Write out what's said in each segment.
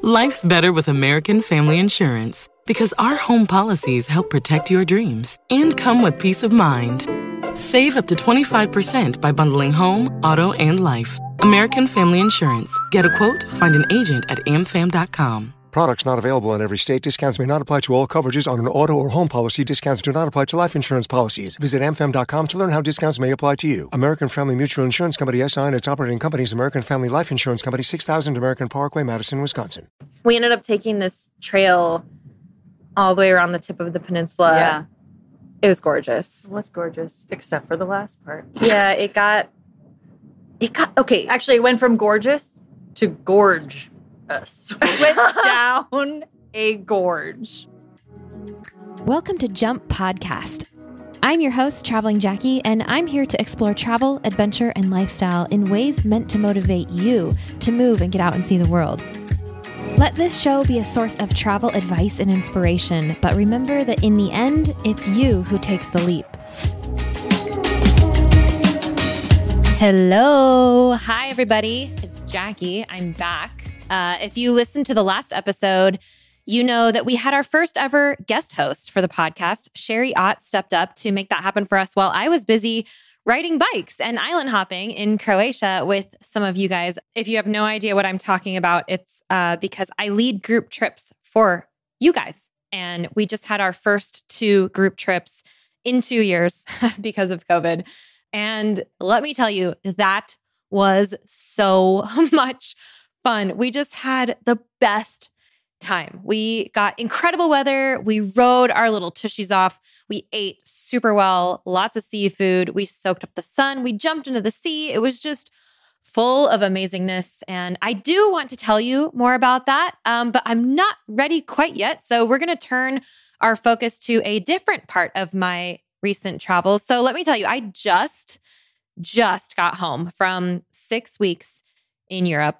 Life's better with American Family Insurance because our home policies help protect your dreams and come with peace of mind. Save up to 25% by bundling home, auto, and life. American Family Insurance. Get a quote, find an agent at amfam.com. Products not available in every state. Discounts may not apply to all coverages on an auto or home policy. Discounts do not apply to life insurance policies. Visit amfam.com to learn how discounts may apply to you. American Family Mutual Insurance Company, SI, and its operating companies, American Family Life Insurance Company, 6000 American Parkway, Madison, Wisconsin. We ended up taking this trail all the way around the tip of the peninsula. Yeah. It was gorgeous. It was gorgeous, except for the last part. Yeah, it got, okay. Actually, it went from gorgeous to gorge us. We went down a gorge. Welcome to Jump Podcast. I'm your host, Traveling Jackie, and I'm here to explore travel, adventure, and lifestyle in ways meant to motivate you to move and get out and see the world. Let this show be a source of travel advice and inspiration, but remember that in the end, it's you who takes the leap. Hello. Hi, everybody. It's Jackie. I'm back. If you listened to the last episode, you know that we had our first ever guest host for the podcast. Sherry Ott stepped up to make that happen for us while I was busy riding bikes and island hopping in Croatia with some of you guys. If you have no idea what I'm talking about, it's because I lead group trips for you guys. And we just had our first 2 group trips in 2 years because of COVID. And let me tell you, that was so much fun. We just had the best time. We got incredible weather. We rode our little tushies off. We ate super well, lots of seafood. We soaked up the sun. We jumped into the sea. It was just full of amazingness. And I do want to tell you more about that, but I'm not ready quite yet. So we're going to turn our focus to a different part of my recent travels. So let me tell you, I just got home from 6 weeks in Europe.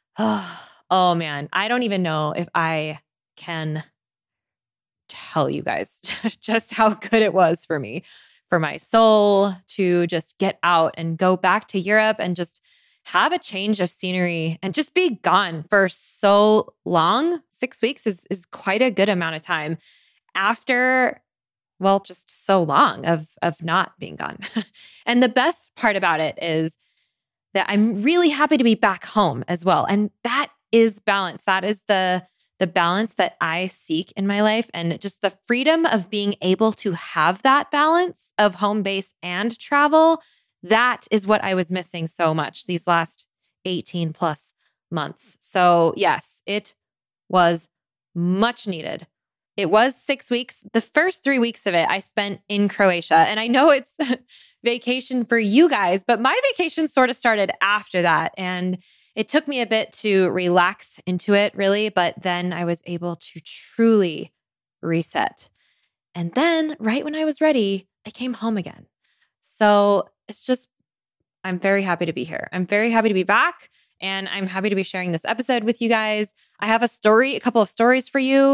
Oh man, I don't even know if I can tell you guys just how good it was for me, for my soul to just get out and go back to Europe and just have a change of scenery and just be gone for so long. 6 weeks is quite a good amount of time after, well, just so long of not being gone. And the best part about it is that I'm really happy to be back home as well. And that is balance. That is the balance that I seek in my life. And just the freedom of being able to have that balance of home base and travel. That is what I was missing so much these last 18 plus months. So yes, it was much needed. It was 6 weeks. The first 3 weeks of it, I spent in Croatia. And I know it's vacation for you guys, but my vacation sort of started after that. And it took me a bit to relax into it, really. But then I was able to truly reset. And then right when I was ready, I came home again. So it's just, I'm very happy to be here. I'm very happy to be back. And I'm happy to be sharing this episode with you guys. I have a couple of stories for you.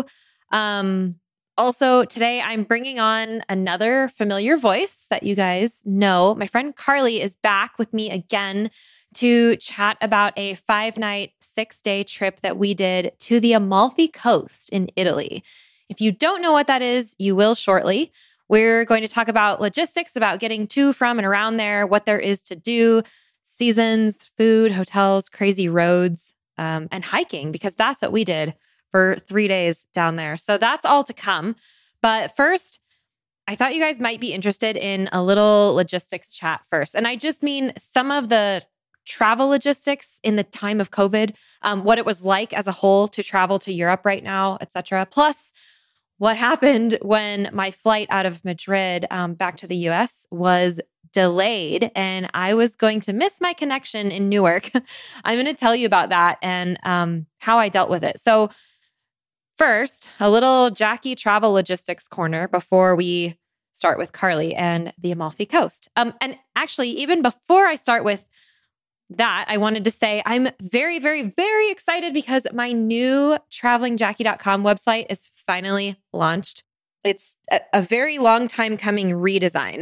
Also today I'm bringing on another familiar voice that you guys know. My friend Carly is back with me again to chat about a 5-night, 6-day trip that we did to the Amalfi Coast in Italy. If you don't know what that is, you will shortly. We're going to talk about logistics, about getting to, from, and around there, what there is to do, seasons, food, hotels, crazy roads, and hiking, because that's what we did for 3 days down there. So that's all to come. But first, I thought you guys might be interested in a little logistics chat first. And I just mean some of the travel logistics in the time of COVID, what it was like as a whole to travel to Europe right now, et cetera. Plus, what happened when my flight out of Madrid back to the US was delayed and I was going to miss my connection in Newark. I'm going to tell you about that and how I dealt with it. So first, a little Jackie travel logistics corner before we start with Carly and the Amalfi Coast. And actually, even before I start with that, I wanted to say I'm very, very, very excited because my new travelingjackie.com website is finally launched. It's a very long time coming redesign.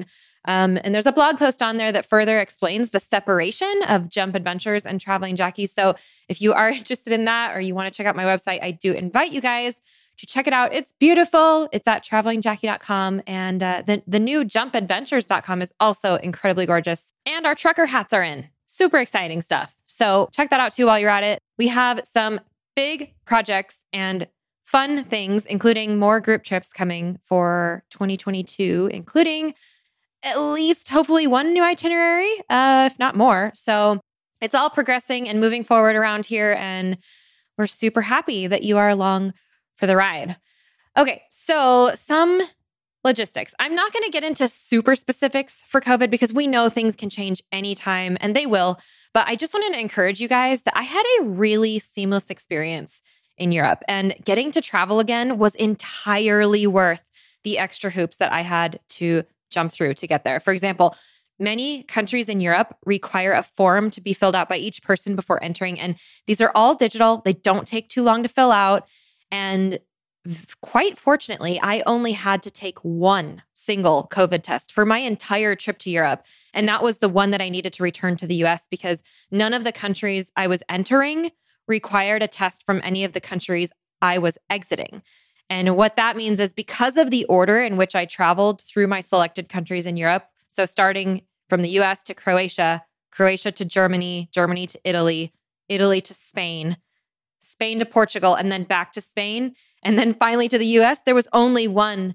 And there's a blog post on there that further explains the separation of Jump Adventures and Traveling Jackie. So if you are interested in that or you want to check out my website, I do invite you guys to check it out. It's beautiful. It's at travelingjackie.com. And the new jumpadventures.com is also incredibly gorgeous. And our trucker hats are in. Super exciting stuff. So check that out too while you're at it. We have some big projects and fun things, including more group trips coming for 2022, including at least hopefully one new itinerary, if not more. So it's all progressing and moving forward around here. And we're super happy that you are along for the ride. Okay, so some logistics. I'm not going to get into super specifics for COVID because we know things can change anytime and they will. But I just wanted to encourage you guys that I had a really seamless experience in Europe, and getting to travel again was entirely worth the extra hoops that I had to jump through to get there. For example, many countries in Europe require a form to be filled out by each person before entering. And these are all digital. They don't take too long to fill out. And quite fortunately, I only had to take one single COVID test for my entire trip to Europe. And that was the one that I needed to return to the US because none of the countries I was entering required a test from any of the countries I was exiting. And what that means is because of the order in which I traveled through my selected countries in Europe, so starting from the US to Croatia, Croatia to Germany, Germany to Italy, Italy to Spain, Spain to Portugal, and then back to Spain, and then finally to the US, there was only one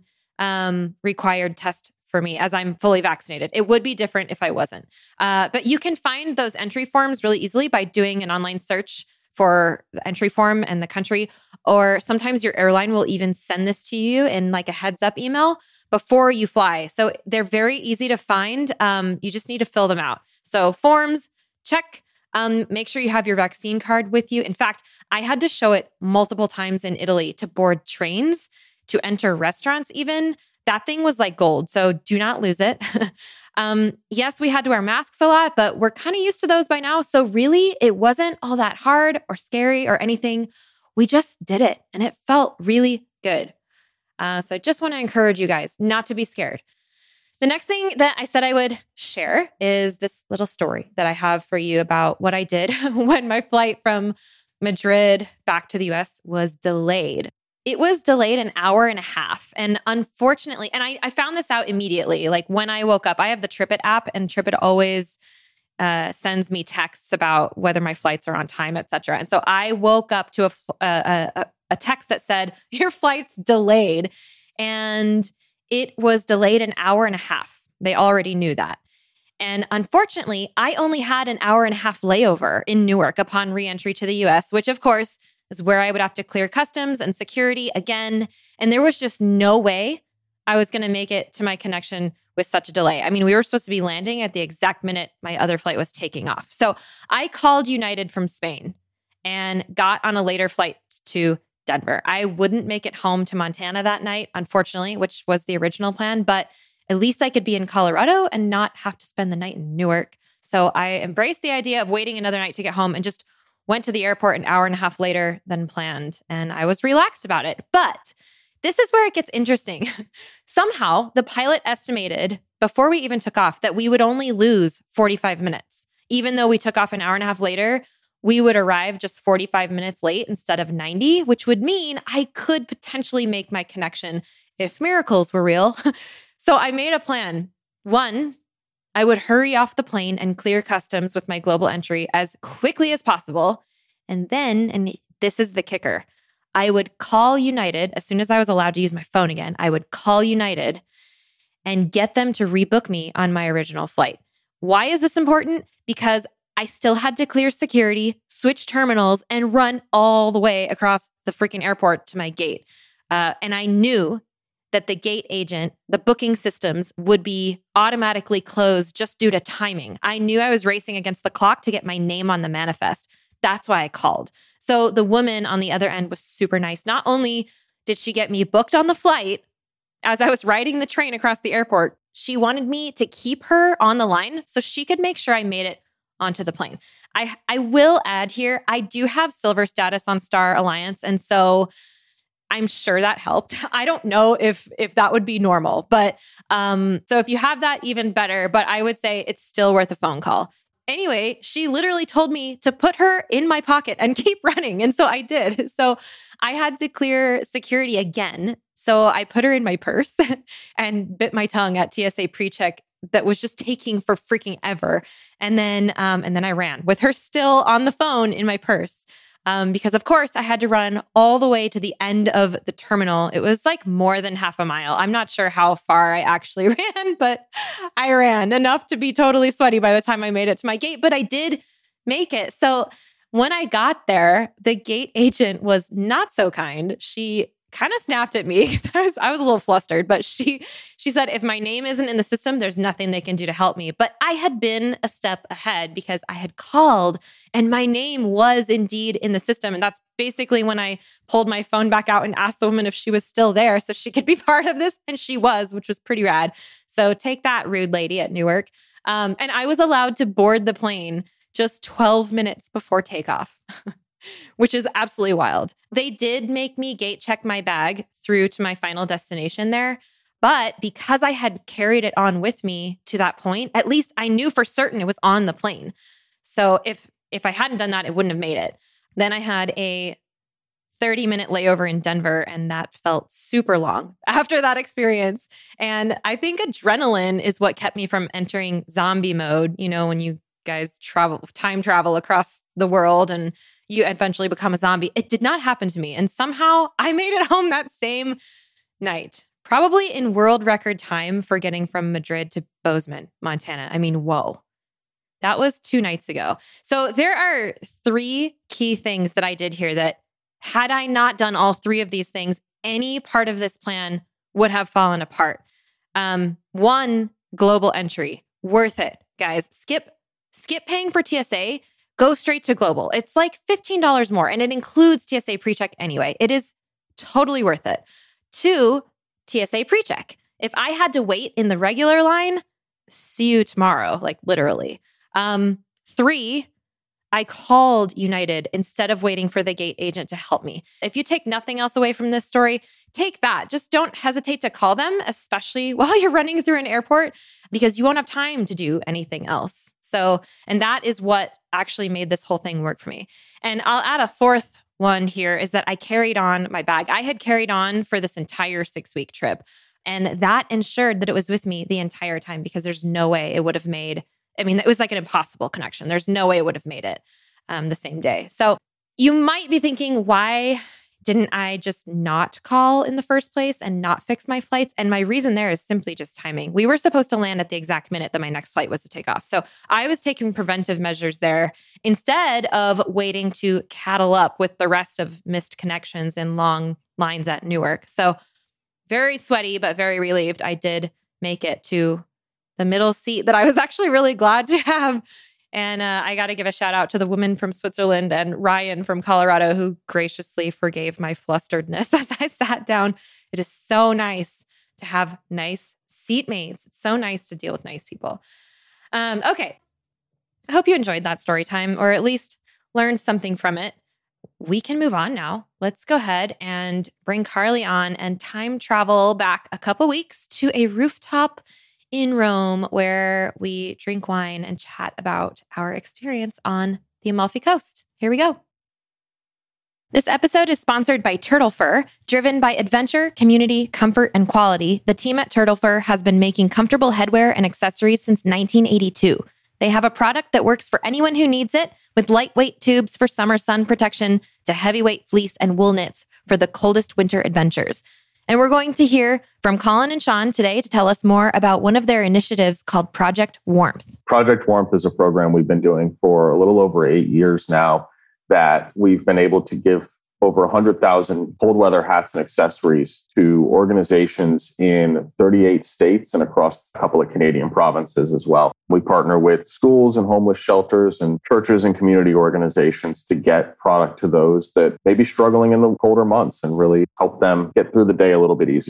required test for me as I'm fully vaccinated. It would be different if I wasn't. But you can find those entry forms really easily by doing an online search for the entry form and the country, or sometimes your airline will even send this to you in like a heads up email before you fly. So they're very easy to find. You just need to fill them out. So forms, check. Make sure you have your vaccine card with you. In fact, I had to show it multiple times in Italy to board trains, to enter restaurants even. That thing was like gold. So do not lose it. Yes, we had to wear masks a lot, but we're kind of used to those by now. So really, it wasn't all that hard or scary or anything. We just did it and it felt really good. So I just want to encourage you guys not to be scared. The next thing that I said I would share is this little story that I have for you about what I did when my flight from Madrid back to the US was delayed. It was delayed an hour and a half. And unfortunately, and I found this out immediately. Like when I woke up, I have the TripIt app and TripIt always sends me texts about whether my flights are on time, et cetera. And so I woke up to a text that said, your flight's delayed. And it was delayed an hour and a half. They already knew that. And unfortunately, I only had an hour and a half layover in Newark upon reentry to the US, which of course is where I would have to clear customs and security again. And there was just no way I was going to make it to my connection with such a delay. I mean, we were supposed to be landing at the exact minute my other flight was taking off. So I called United from Spain and got on a later flight to Denver. I wouldn't make it home to Montana that night, unfortunately, which was the original plan, but at least I could be in Colorado and not have to spend the night in Newark. So I embraced the idea of waiting another night to get home and just went to the airport an hour and a half later than planned. And I was relaxed about it. But this is where it gets interesting. Somehow the pilot estimated before we even took off that we would only lose 45 minutes. Even though we took off an hour and a half later, we would arrive just 45 minutes late instead of 90, which would mean I could potentially make my connection if miracles were real. So I made a plan. One, I would hurry off the plane and clear customs with my global entry as quickly as possible. And then, and this is the kicker, I would call United as soon as I was allowed to use my phone again. I would call United and get them to rebook me on my original flight. Why is this important? Because I still had to clear security, switch terminals, and run all the way across the freaking airport to my gate. And I knew that the gate agent, the booking systems would be automatically closed just due to timing. I knew I was racing against the clock to get my name on the manifest. That's why I called. So the woman on the other end was super nice. Not only did she get me booked on the flight as I was riding the train across the airport, she wanted me to keep her on the line so she could make sure I made it onto the plane. I will add here, I do have silver status on Star Alliance. And so I'm sure that helped. I don't know if that would be normal, but so if you have that, even better. But I would say it's still worth a phone call. Anyway, she literally told me to put her in my pocket and keep running. And so I did. So I had to clear security again. So I put her in my purse and bit my tongue at TSA PreCheck that was just taking for freaking ever. And then I ran with her still on the phone in my purse. Because of course I had to run all the way to the end of the terminal. It was like more than half a mile. I'm not sure how far I actually ran, but I ran enough to be totally sweaty by the time I made it to my gate, but I did make it. So when I got there, the gate agent was not so kind. She kind of snapped at me because I was a little flustered, but she said, if my name isn't in the system, there's nothing they can do to help me. But I had been a step ahead because I had called and my name was indeed in the system. And that's basically when I pulled my phone back out and asked the woman if she was still there so she could be part of this. And she was, which was pretty rad. So take that, rude lady at Newark. And I was allowed to board the plane just 12 minutes before takeoff. Which is absolutely wild. They did make me gate check my bag through to my final destination there. But because I had carried it on with me to that point, at least I knew for certain it was on the plane. So if I hadn't done that, it wouldn't have made it. Then I had a 30-minute layover in Denver, and that felt super long after that experience. And I think adrenaline is what kept me from entering zombie mode. You know, when you guys time travel across the world and you eventually become a zombie. It did not happen to me. And somehow I made it home that same night, probably in world record time for getting from Madrid to Bozeman, Montana. I mean, whoa. That was 2 nights ago. So there are 3 key things that I did here that had I not done all 3 of these things, any part of this plan would have fallen apart. 1, global entry. Worth it, guys. Skip paying for TSA. Go straight to global. It's like $15 more, and it includes TSA PreCheck anyway. It is totally worth it. 2, TSA PreCheck. If I had to wait in the regular line, see you tomorrow, like literally. 3, I called United instead of waiting for the gate agent to help me. If you take nothing else away from this story, take that. Just don't hesitate to call them, especially while you're running through an airport, because you won't have time to do anything else. So, and that is what actually made this whole thing work for me. And I'll add a 4th one here is that I carried on my bag. I had carried on for this entire 6-week trip. And that ensured that it was with me the entire time because there's no way it would have made, I mean, it was like an impossible connection. There's no way it would have made it the same day. So you might be thinking, why didn't I just not call in the first place and not fix my flights? And my reason there is simply just timing. We were supposed to land at the exact minute that my next flight was to take off. So I was taking preventive measures there instead of waiting to cattle up with the rest of missed connections and long lines at Newark. So very sweaty, but very relieved. I did make it to the middle seat that I was actually really glad to have. And I got to give a shout out to the woman from Switzerland and Ryan from Colorado who graciously forgave my flusteredness as I sat down. It is so nice to have nice seatmates. It's so nice to deal with nice people. Okay. I hope you enjoyed that story time, or at least learned something from it. We can move on now. Let's go ahead and bring Carly on and time travel back a couple weeks to a rooftop in Rome where we drink wine and chat about our experience on the Amalfi Coast. Here we go. This episode is sponsored by Turtle Fur. Driven by adventure, community, comfort, and quality, the team at Turtle Fur has been making comfortable headwear and accessories since 1982. They have a product that works for anyone who needs it, with lightweight tubes for summer sun protection to heavyweight fleece and wool knits for the coldest winter adventures. And we're going to hear from Colin and Sean today to tell us more about one of their initiatives called Project Warmth. Project Warmth is a program we've been doing for a little over 8 years now that we've been able to give over 100,000 cold weather hats and accessories to organizations in 38 states and across a couple of Canadian provinces as well. We partner with schools and homeless shelters and churches and community organizations to get product to those that may be struggling in the colder months and really help them get through the day a little bit easier.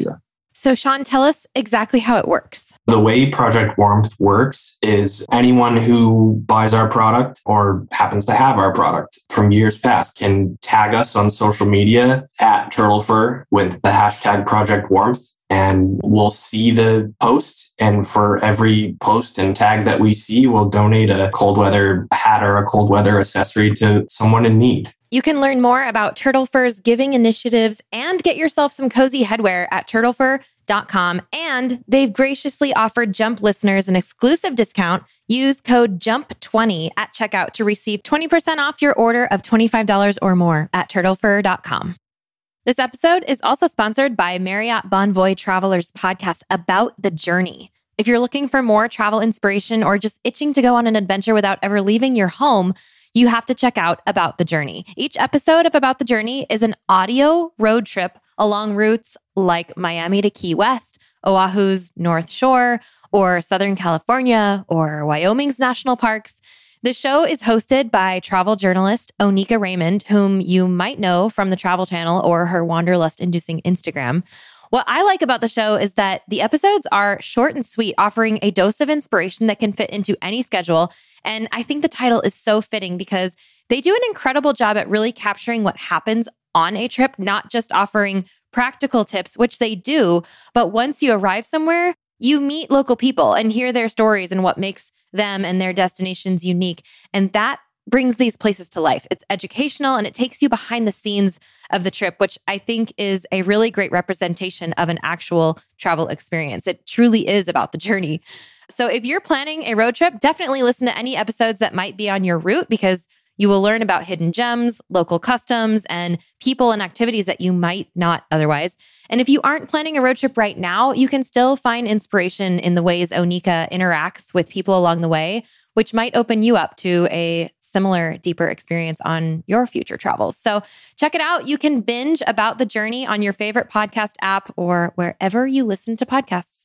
So Sean, tell us exactly how it works. The way Project Warmth works is anyone who buys our product or happens to have our product from years past can tag us on social media at Turtlefur with the hashtag Project Warmth, and we'll see the post. And for every post and tag that we see, we'll donate a cold weather hat or a cold weather accessory to someone in need. You can learn more about Turtlefur's giving initiatives and get yourself some cozy headwear at turtlefur.com. And they've graciously offered Jump listeners an exclusive discount. Use code JUMP20 at checkout to receive 20% off your order of $25 or more at turtlefur.com. This episode is also sponsored by Marriott Bonvoy Travelers podcast About the Journey. If you're looking for more travel inspiration or just itching to go on an adventure without ever leaving your home, you have to check out About the Journey. Each episode of About the Journey is an audio road trip along routes like Miami to Key West, Oahu's North Shore, or Southern California, or Wyoming's national parks. The show is hosted by travel journalist Onika Raymond, whom you might know from the Travel Channel or her wanderlust-inducing Instagram. What I like about the show is that the episodes are short and sweet, offering a dose of inspiration that can fit into any schedule. And I think the title is so fitting because they do an incredible job at really capturing what happens on a trip, not just offering practical tips, which they do, but once you arrive somewhere, you meet local people and hear their stories and what makes them and their destinations unique. And that brings these places to life. It's educational and it takes you behind the scenes of the trip, which I think is a really great representation of an actual travel experience. It truly is about the journey. So if you're planning a road trip, definitely listen to any episodes that might be on your route because you will learn about hidden gems, local customs, and people and activities that you might not otherwise. And if you aren't planning a road trip right now, you can still find inspiration in the ways Onika interacts with people along the way, which might open you up to a similar, deeper experience on your future travels. So check it out. You can binge About the Journey on your favorite podcast app or wherever you listen to podcasts.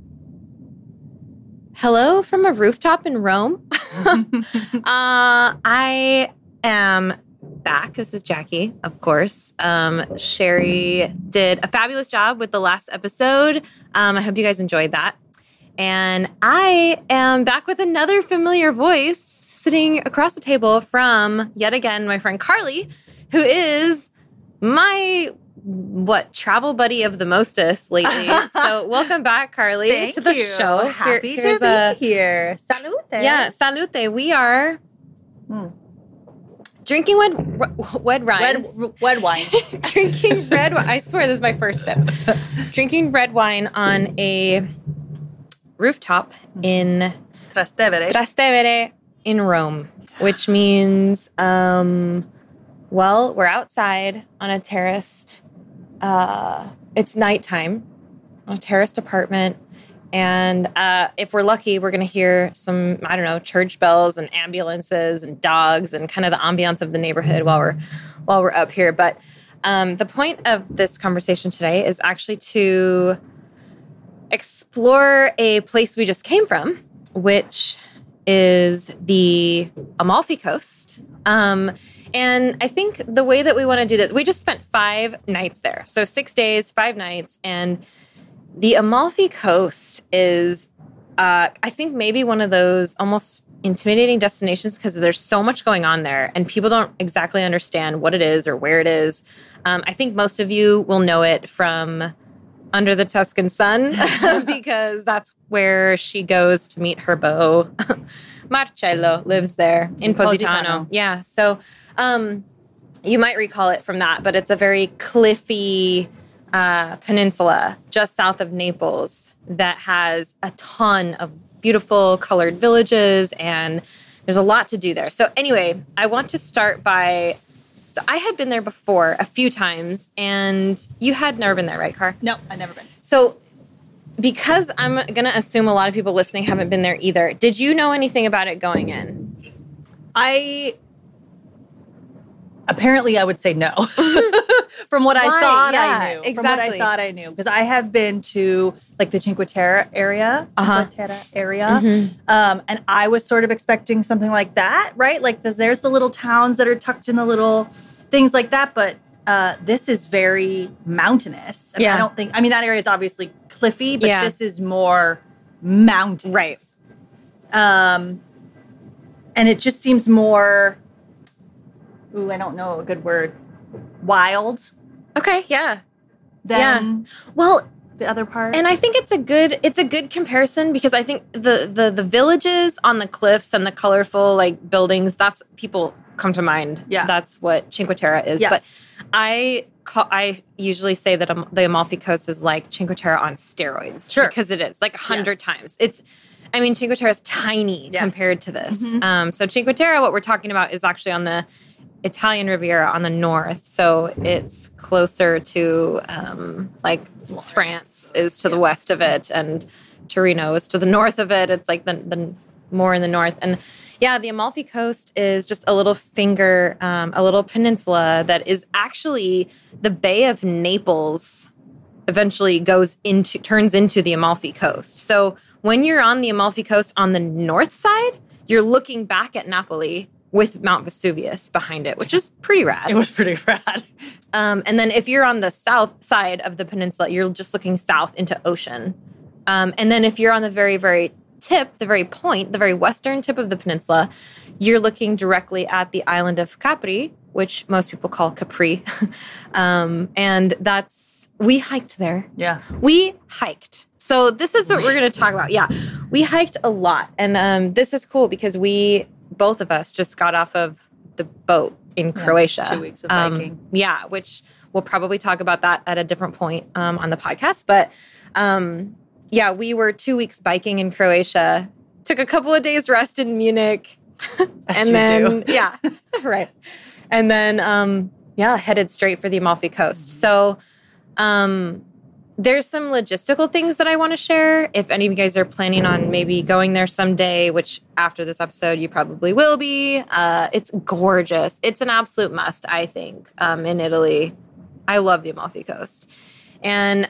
Hello from a rooftop in Rome. I am back. This is Jackie, of course. Sherry did a fabulous job with the last episode. I hope you guys enjoyed that. And I am back with another familiar voice sitting across the table from, yet again, my friend Carly, who is my travel buddy of the mostest lately. So welcome back, Carly, to the show. Happy to be here. Salute. Yeah, salute. We are drinking red wine. Red wine. Drinking red wine. I swear this is my first sip. Drinking red wine on a rooftop in Trastevere in Rome, which means, we're outside on a terraced, it's nighttime on a terraced apartment. And if we're lucky, we're going to hear some, church bells and ambulances and dogs and kind of the ambiance of the neighborhood while we're up here. But the point of this conversation today is actually to explore a place we just came from, which is the Amalfi Coast. And I think the way that we want to do this, we just spent 5 nights there. So 6 days, 5 nights. And the Amalfi Coast is, I think, maybe one of those almost intimidating destinations because there's so much going on there and people don't exactly understand what it is or where it is. I think most of you will know it from Under the Tuscan Sun because that's where she goes to meet her beau. Marcello lives there in Positano. Yeah. So you might recall it from that, but it's a very cliffy peninsula just south of Naples that has a ton of beautiful colored villages and there's a lot to do there. So anyway, I want to start by, so I had been there before a few times and you had never been there, right, Car? No, I've never been. So because I'm going to assume a lot of people listening haven't been there either, did you know anything about it going in? Apparently I would say no. From what I thought I knew. Exactly. From what I thought I knew. Because I have been to like the Cinque Terre area. Mm-hmm. And I was sort of expecting something like that, right? Like there's the little towns that are tucked in the little things like that. But this is very mountainous. And Yeah. I don't think, I mean, that area is obviously cliffy, but Yeah. this is more mountainous. Right. And it just seems more, I don't know a good word, wild Okay, yeah. than Well, the other part. and I think it's a good comparison because I think the villages on the cliffs and the colorful like buildings, that's people come to mind. Yeah. That's what Cinque Terre is. Yes. But I usually say that the Amalfi Coast is like Cinque Terre on steroids. Sure. Because it is like 100 Yes. times. Cinque Terre is tiny Yes. compared to this. Mm-hmm. So Cinque Terre, what we're talking about is actually on the Italian Riviera on the north. So it's closer to like France is to the west of it, and Torino is to the north of it. It's like the more in the north. And yeah, the Amalfi Coast is just a little finger, a little peninsula that is actually the Bay of Naples eventually turns into the Amalfi Coast. So when you're on the Amalfi Coast on the north side, you're looking back at Napoli with Mount Vesuvius behind it, which is pretty rad. it was pretty rad. And then if you're on the south side of the peninsula, you're just looking south into ocean. And then if you're on the very, very tip, the very point, the very western tip of the peninsula, you're looking directly at the island of Capri, which most people call Capri. And we hiked there. Yeah. We hiked. So this is what we're going to talk about. Yeah, we hiked a lot. And this is cool because both of us just got off of the boat in Croatia. 2 weeks of hiking. Yeah, which we'll probably talk about that at a different point on the podcast. But yeah, we were 2 weeks biking in Croatia, took a couple of days rest in Munich. As you do. Yeah, right. And then, headed straight for the Amalfi Coast. So there's some logistical things that I want to share. If any of you guys are planning on maybe going there someday, which after this episode you probably will be, it's gorgeous. It's an absolute must, I think, in Italy. I love the Amalfi Coast. And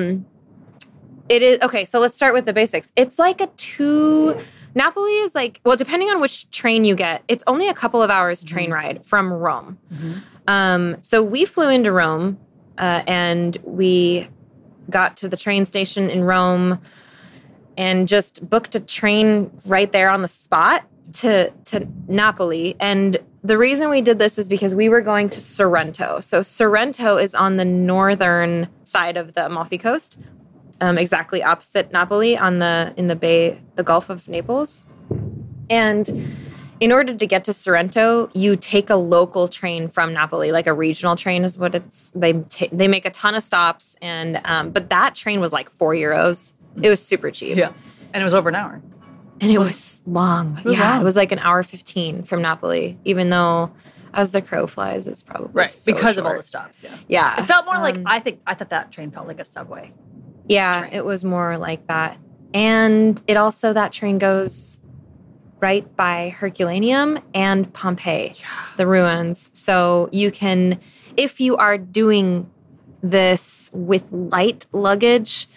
it is, okay, so let's start with the basics. It's like Napoli is like, well, depending on which train you get, it's only a couple of hours train ride from Rome. So we flew into Rome and we got to the train station in Rome and just booked a train right there on the spot to Napoli. And the reason we did this is because we were going to Sorrento. So Sorrento is on the northern side of the Amalfi Coast, exactly opposite Napoli in the Bay, the Gulf of Naples. And in order to get to Sorrento, you take a local train from Napoli, like a regional train is what it's. They make a ton of stops, and but that train was like €4. It was super cheap. Yeah. And it was over an hour. And it was long. It was like an hour 15 from Napoli, even though as the crow flies, it's probably Right. so Because of all short. the stops. Yeah. Yeah. It felt more like, I thought that train felt like a subway. Yeah, train. it was more like that. And that train goes right by Herculaneum and Pompeii, the ruins. So you can, if you are doing this with light luggage,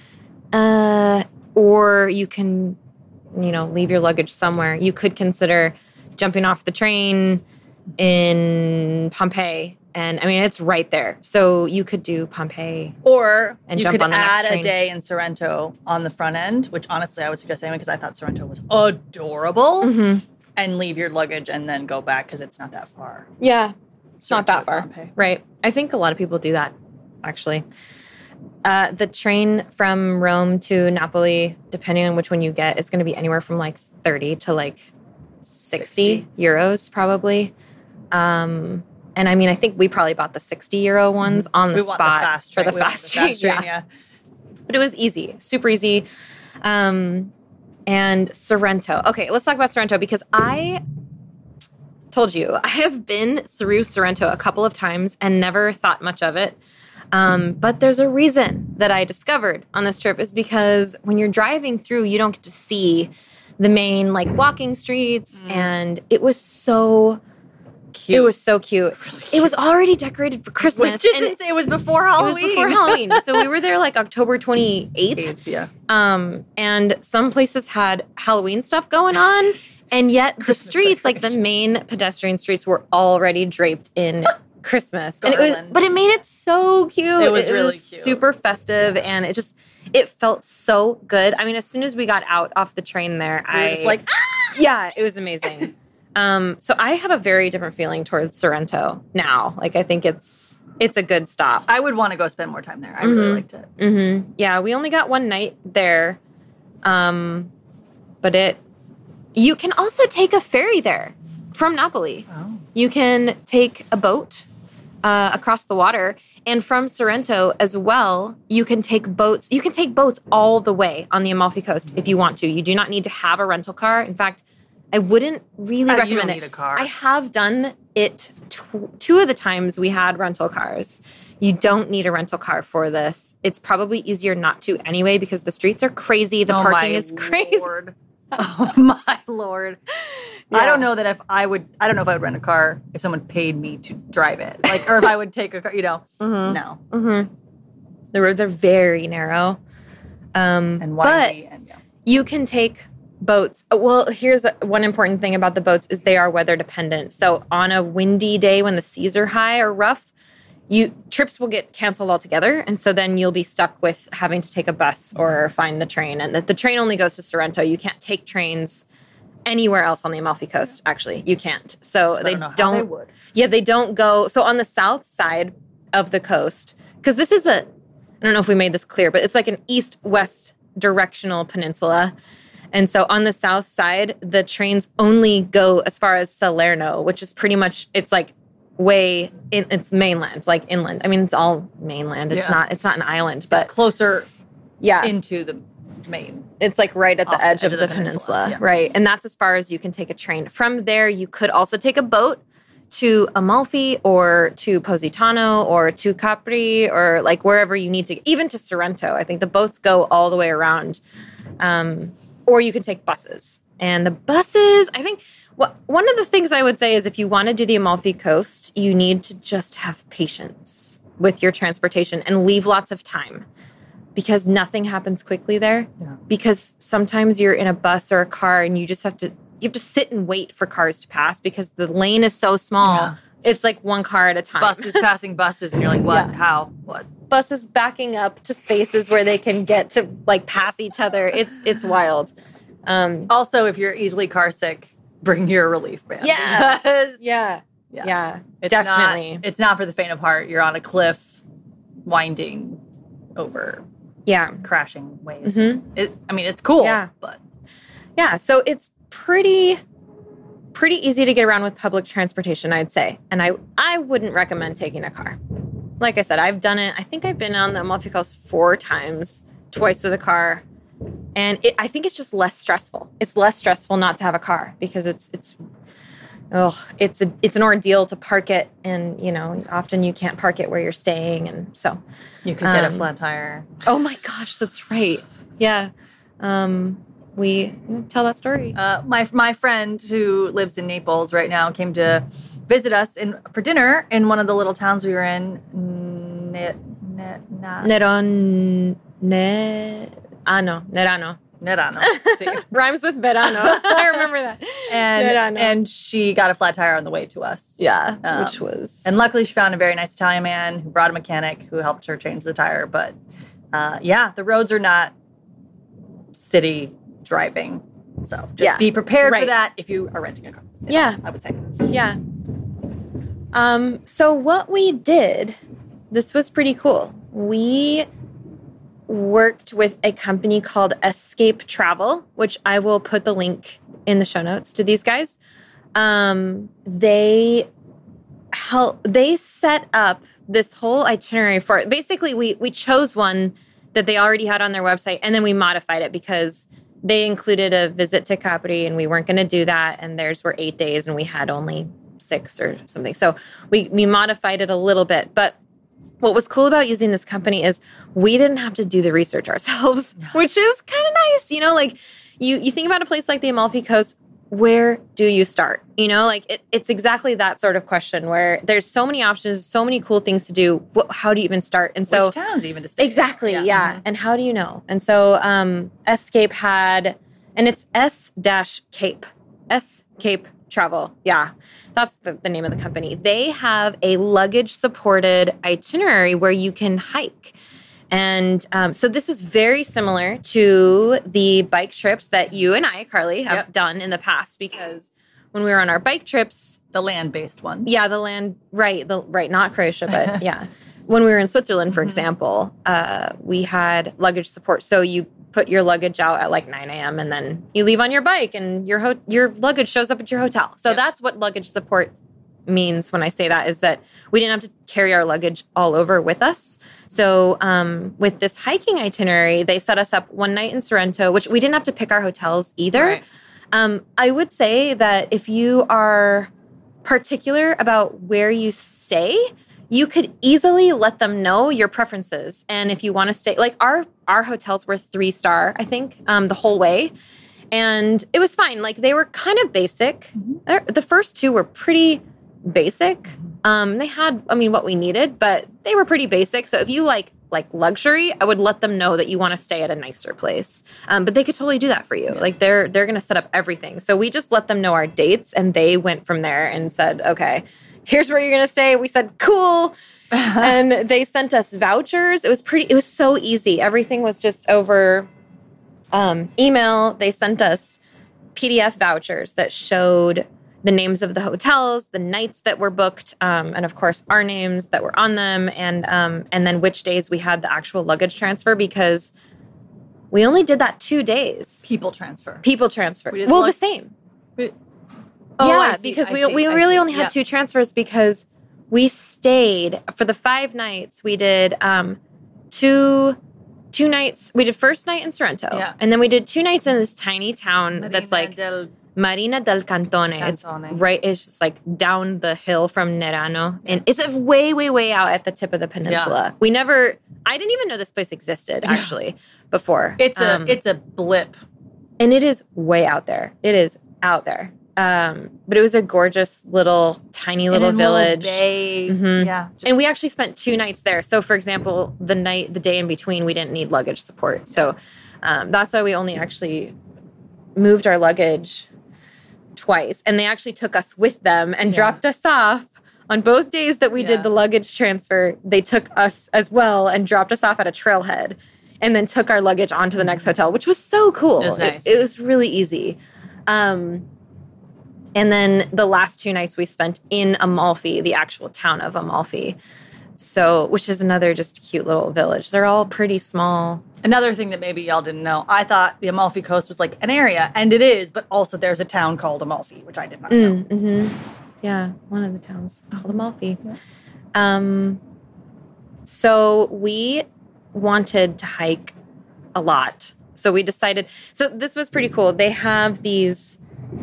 or you can, leave your luggage somewhere, you could consider jumping off the train in Pompeii. And I mean, it's right there. So you could do Pompeii. Or And you jump could on the next add a train. day in Sorrento on the front end, which honestly I would suggest anyway because I thought Sorrento was adorable. Mm-hmm. And leave your luggage and then go back because it's not that far. Yeah. It's not Sorrento that to far. Pompeii. Right. I think a lot of people do that, actually. The train from Rome to Napoli, depending on which one you get, is going to be anywhere from like 30 to like 60 euros probably. And I mean, I think we probably bought the 60 euro ones on the We want spot the fast for train. the We want fast train. yeah. But it was easy, super easy. And Sorrento. Okay, let's talk about Sorrento because I told you I have been through Sorrento a couple of times and never thought much of it. But there's a reason that I discovered on this trip is because when you're driving through, you don't get to see the main like walking streets. And it was so cute. It was so cute. Really cute. It was already decorated for Christmas. Which is insane. It was before Halloween. It was before Halloween. So we were there like October 28th. Yeah. And some places had Halloween stuff going on. And yet the streets, like the main pedestrian streets, were already draped in Christmas. Garland. But it made it so cute. It was really cute. Super festive, and it felt so good. I mean, as soon as we got out off the train there, We were just like, yeah, it was amazing. So I have a very different feeling towards Sorrento now. Like, I think it's a good stop. I would want to go spend more time there. I really liked it. Mm-hmm. Yeah, we only got one night there. But you can also take a ferry there from Napoli. Oh. You can take a boat across the water. And from Sorrento as well, you can take boats. You can take boats all the way on the Amalfi Coast if you want to. You do not need to have a rental car. In fact, I wouldn't really recommend you don't it. need a car. I have done it two of the times we had rental cars. You don't need a rental car for this. It's probably easier not to anyway because the streets are crazy. The parking is crazy. Lord. Oh my Lord. Yeah. I don't know if I would rent a car if someone paid me to drive it. Like, or if I would take a car, no. Mm-hmm. The roads are very narrow. And windy. But you can take boats. Well, here's one important thing about the boats is they are weather dependent. So on a windy day when the seas are high or rough, trips will get canceled altogether. And so then you'll be stuck with having to take a bus or find the train. And the train only goes to Sorrento. You can't take trains anywhere else on the Amalfi Coast, actually. You can't. So they don't. would. Yeah, they don't go. So on the south side of the coast, because this is I don't know if we made this clear, but it's like an east-west directional peninsula. And so on the south side, the trains only go as far as Salerno, which is pretty much, it's like it's mainland, like inland. I mean, it's all mainland. It's not an island, but it's closer yeah, into the main. it's like right at the edge of the peninsula. Yeah. Right. And that's as far as you can take a train. From there, you could also take a boat to Amalfi or to Positano or to Capri or like wherever you need to, even to Sorrento. I think the boats go all the way around. Or you can take buses. And the buses, I think, one of the things I would say is if you want to do the Amalfi Coast, you need to just have patience with your transportation and leave lots of time because nothing happens quickly there. Yeah. Because sometimes you're in a bus or a car and you have to sit and wait for cars to pass because the lane is so small. Yeah. It's like one car at a time. buses passing buses, and you're like, what? Yeah. How? What? Buses backing up to spaces where they can get to like pass each other. It's wild. Also, if you're easily car sick, bring your relief band. Yeah. Because Yeah. it's Definitely. it's not for the faint of heart. You're on a cliff, winding over Yeah. crashing waves. Mhm. It's cool. Yeah. But Yeah. So it's pretty easy to get around with public transportation, I'd say. And I wouldn't recommend taking a car. Like I said, I've done it. I think I've been on the Amalfi Coast 4 times, twice with a car. And I think it's just less stressful. It's less stressful not to have a car because it's an ordeal to park it. And, often you can't park it where you're staying. And so you could get a flat tire. Oh my gosh, that's right. Yeah. We tell that story. My friend who lives in Naples right now came to visit us for dinner in one of the little towns we were in. Nerano. See. Rhymes with verano. I remember that. And she got a flat tire on the way to us. Yeah, which was... And luckily she found a very nice Italian man who brought a mechanic who helped her change the tire. But the roads are not city driving. So just be prepared for that if you are renting a car. I would say. Yeah. So what we did, this was pretty cool. We worked with a company called Escape Travel, which I will put the link in the show notes to these guys. They set up this whole itinerary for it. Basically, we chose one that they already had on their website, and then we modified it because they included a visit to Capri, and we weren't going to do that, and theirs were 8 days, and we had only 6 or something. So we modified it a little bit, but what was cool about using this company is we didn't have to do the research ourselves, which is kind of nice. You think about a place like the Amalfi Coast, where do you start? It's exactly that sort of question where there's so many options, so many cool things to do. How do you even start? And so which towns even to stay? Exactly. Yeah. Mm-hmm. And how do you know? And so Escape had, and it's S-Cape, Travel. Yeah, that's the name of the company. They have a luggage-supported itinerary where you can hike. And so this is very similar to the bike trips that you and I, Carly, have done in the past, because when we were on our bike trips... The land-based ones. Yeah, right, not Croatia, but yeah. When we were in Switzerland, for example, we had luggage support. So you put your luggage out at like 9 a.m. and then you leave on your bike and your luggage shows up at your hotel. So that's what luggage support means when I say that, is that we didn't have to carry our luggage all over with us. So with this hiking itinerary, they set us up one night in Sorrento, which we didn't have to pick our hotels either. Right. I would say that if you are particular about where you stay, you could easily let them know your preferences. And if you want to stay, like our hotels were 3-star, I think, the whole way. And it was fine. Like they were kind of basic. Mm-hmm. The first 2 were pretty basic. They had, what we needed, but they were pretty basic. So if you like luxury, I would let them know that you want to stay at a nicer place. But they could totally do that for you. Yeah. Like they're going to set up everything. So we just let them know our dates, and they went from there and said, okay, here's where you're going to stay. We said, cool. And they sent us vouchers. It was so easy. Everything was just over email. They sent us PDF vouchers that showed the names of the hotels, the nights that were booked, and of course our names that were on them, and then which days we had the actual luggage transfer, because we only did that 2 days. People transfer. The same. Because we really only had 2 transfers, because we stayed for the 5 nights. We did 2 nights. We did first night in Sorrento, and then we did 2 nights in this tiny town that's like Marina del Cantone. It's right. It's just like down the hill from Nerano, and it's way, way, way out at the tip of the peninsula. Yeah. I didn't even know this place existed actually before. It's a blip, and it is way out there. It is out there. But it was a gorgeous tiny little village. Mm-hmm. Yeah. And we actually spent 2 nights there. So for example, the day in between, we didn't need luggage support. So that's why we only actually moved our luggage twice. And they actually took us with them and dropped us off on both days that we did the luggage transfer. They took us as well and dropped us off at a trailhead, and then took our luggage on to the next hotel, which was so cool. It was nice. It was really easy. And then the last 2 nights we spent in Amalfi, the actual town of Amalfi. So, which is another just cute little village. They're all pretty small. Another thing that maybe y'all didn't know, I thought the Amalfi Coast was like an area, and it is, but also there's a town called Amalfi, which I did not know. Mm-hmm. Yeah, one of the towns is called Amalfi. Yeah. So we wanted to hike a lot. So we decided, so this was pretty cool. They have these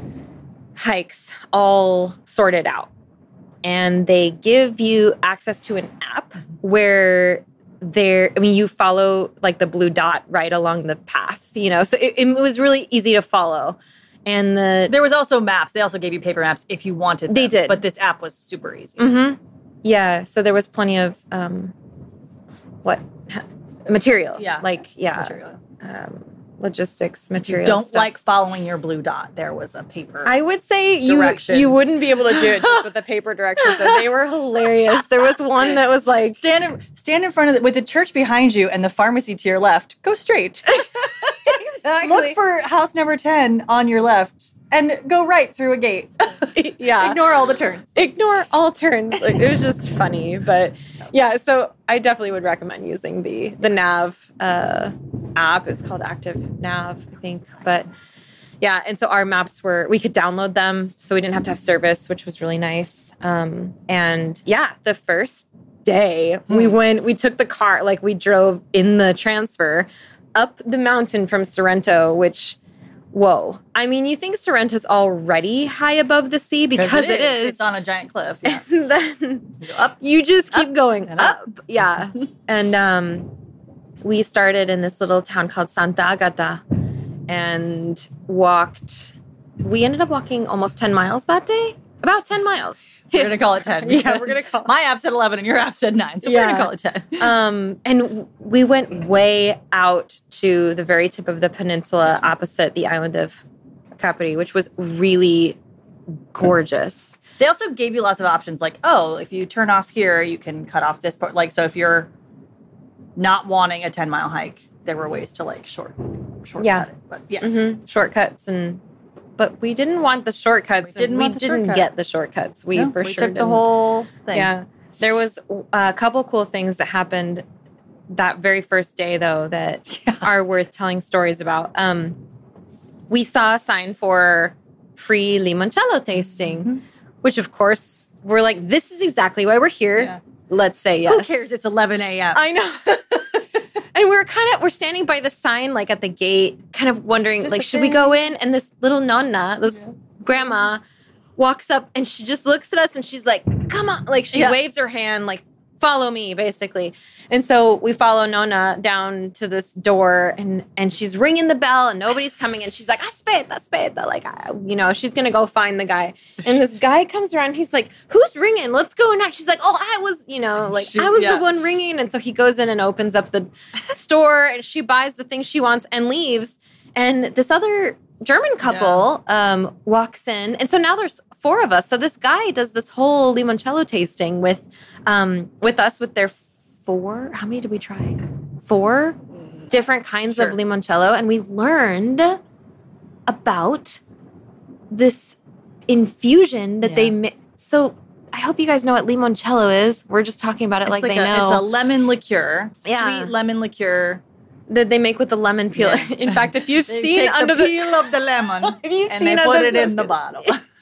hikes all sorted out, and they give you access to an app where you follow like the blue dot right along the path, so it was really easy to follow. And there was also maps. They also gave you paper maps if you wanted them. They did. But this app was super easy. Mm-hmm. Yeah. So there was plenty of material. Yeah. Material. Logistics material. Don't like following your blue dot. There was a paper. I would say you wouldn't be able to do it just with the paper directions. And they were hilarious. There was one that was like stand in front of with the church behind you and the pharmacy to your left. Go straight. Exactly. Look for house number 10 on your left and go right through a gate. Yeah. Ignore all the turns. Ignore all turns. Like, it was just funny, but yeah. So I definitely would recommend using the Nav app. It's called Active Nav, I think. But yeah, and so our maps we could download them, so we didn't have to have service, which was really nice. And yeah, the first day we took the car, like we drove in the transfer up the mountain from Sorrento, which, whoa. I mean, you think Sorrento's already high above the sea because it is. It's on a giant cliff. Yeah. And then you just keep going up. Yeah. And we started in this little town called Santa Agata and we ended up walking almost 10 miles that day. About 10 miles. We're going to call it 10. Yeah, we're going to call it. My app said 11 and your app said 9, so we're going to call it 10. And we went way out to the very tip of the peninsula opposite the island of Capri, which was really gorgeous. They also gave you lots of options like, oh, if you turn off here, you can cut off this part. Like, so if you're not wanting a 10-mile hike, there were ways to like shortcut it. But yes. Shortcuts but we didn't want the shortcuts. We didn't get the shortcuts. We sure took didn't. The whole thing. Yeah. There was a couple cool things that happened that very first day, though, that are worth telling stories about. We saw a sign for free limoncello tasting, which, of course, we're like, this is exactly why we're here. Yeah. Let's say yes. Who cares? It's 11 a.m. I know. And we're standing by the sign, like at the gate, kind of wondering, like, should we go in? And this little nonna, this grandma, walks up and she just looks at us and she's like, come on. Like, she waves her hand, like, follow me, basically. And so we follow Nonna down to this door and she's ringing the bell and nobody's coming. And she's like, aspetta. Like, she's going to go find the guy. And this guy comes around. He's like, who's ringing? Let's go in. She's like, oh, I was the one ringing. And so he goes in and opens up the store and she buys the thing she wants and leaves. And this other German couple walks in. And so now there's 4 of us. So this guy does this whole limoncello tasting with us with their 4. How many did we try? 4 different kinds of limoncello. And we learned about this infusion that they make. So I hope you guys know what limoncello is. We're just talking about it like they know. It's a lemon liqueur, sweet lemon liqueur. That they make with the lemon peel. Yeah. In fact, if you've seen under the peel of the lemon and they put it in the bottle.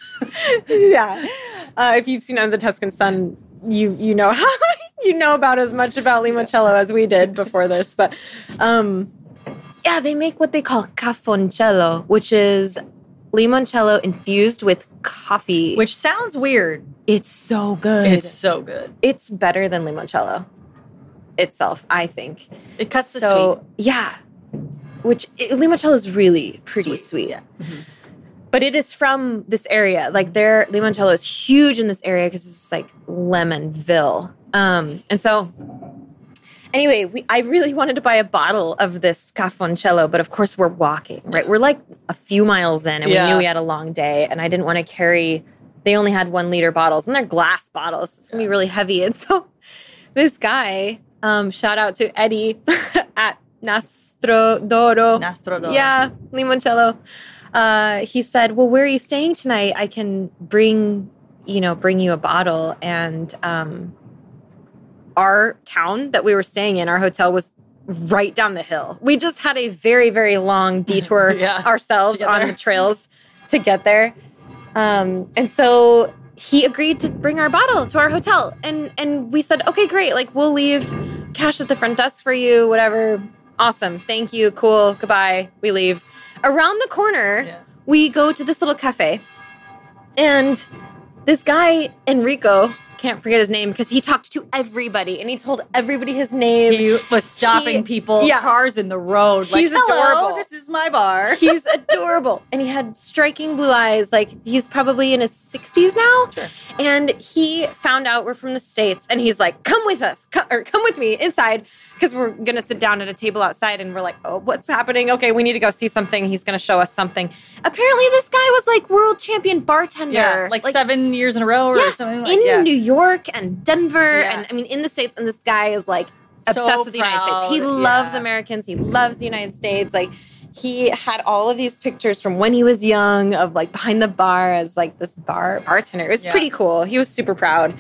If you've seen Under the Tuscan Sun, you know how you know about as much about limoncello as we did before this. But they make what they call caffoncello, which is limoncello infused with coffee. Which sounds weird. It's so good. It's so good. It's better than limoncello itself, I think. It cuts the sweet. Yeah. Limoncello is really pretty sweet. Yeah. Mm-hmm. But it is from this area. Like their limoncello is huge in this area because it's like Lemonville. And so anyway, I really wanted to buy a bottle of this caffoncello, but of course we're walking, right? We're like a few miles in and we knew we had a long day and I didn't want to carry, they only had 1 liter bottles and they're glass bottles. It's going to be really heavy. And so this guy, shout out to Eddie at Nastrodoro. Yeah, limoncello. He said, well, where are you staying tonight? I can bring you a bottle. And our town that we were staying in, our hotel was right down the hill. We just had a very, very long detour ourselves on the trails to get there. And so he agreed to bring our bottle to our hotel. And we said, okay, great. Like, we'll leave cash at the front desk for you, whatever. Awesome. Thank you. Cool. Goodbye. We leave. Around the corner, we go to this little cafe. And this guy, Enrico, can't forget his name because he talked to everybody and he told everybody his name. He was stopping people, cars in the road. Like, he's adorable. This is my bar. He's adorable. And he had striking blue eyes. Like, he's probably in his 60s now. Sure. And he found out we're from the States. And he's like, come with us. Come with me inside. Because we're going to sit down at a table outside. And we're like, oh, what's happening? Okay, we need to go see something. He's going to show us something. Apparently, this guy was like world champion bartender. Yeah, like 7 years in a row or something like that. In New York and Denver. And I mean, in the States. And this guy is like obsessed with the United States. He loves Americans. He loves the United States. Like, he had all of these pictures from when he was young of like behind the bar as like this bartender. It was pretty cool. He was super proud.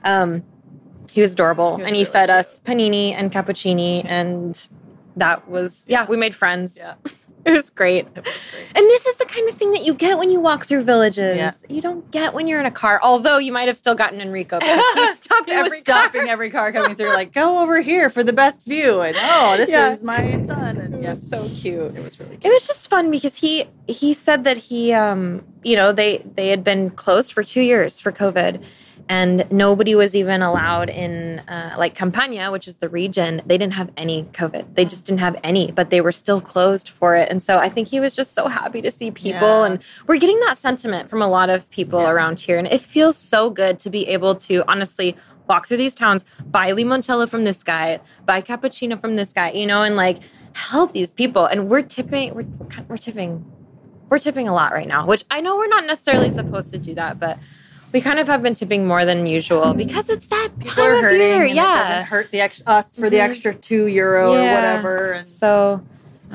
He was adorable. And he fed us panini and cappuccini. And that was, we made friends. Yeah. It was great. And this is the kind of thing that you get when you walk through villages. Yeah. You don't get when you're in a car. Although you might have still gotten Enrico because he stopped stopping every car coming through. Like, go over here for the best view. And this is my son. And it was so cute. It was really cute. It was just fun because he said that he, they had been closed for 2 years for COVID. And nobody was even allowed in, like Campania, which is the region. They didn't have any COVID. They just didn't have any, but they were still closed for it. And so I think he was just so happy to see people. And we're getting that sentiment from a lot of people around here. And it feels so good to be able to honestly walk through these towns, buy limoncello from this guy, buy cappuccino from this guy, and like help these people. And we're tipping. We're we're tipping a lot right now, which I know we're not necessarily supposed to do that, but we kind of have been tipping more than usual because it's that time of year. Yeah. It doesn't hurt us for the extra €2 or whatever. And so,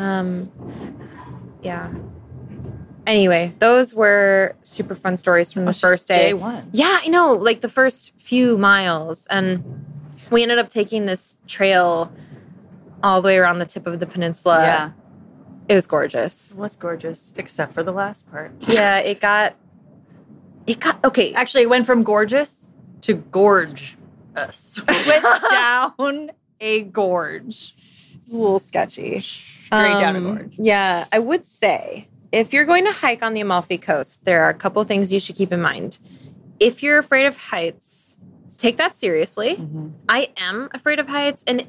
yeah. Anyway, those were super fun stories from the first day. Day one. Yeah, I know. Like the first few miles. And we ended up taking this trail all the way around the tip of the peninsula. Yeah. It was gorgeous. It was gorgeous, except for the last part. Yeah, it got okay. Actually, it went from gorgeous to gorge us. Went down a gorge. It's a little sketchy. Straight down a gorge. Yeah, I would say if you're going to hike on the Amalfi Coast, there are a couple things you should keep in mind. If you're afraid of heights, take that seriously. Mm-hmm. I am afraid of heights, and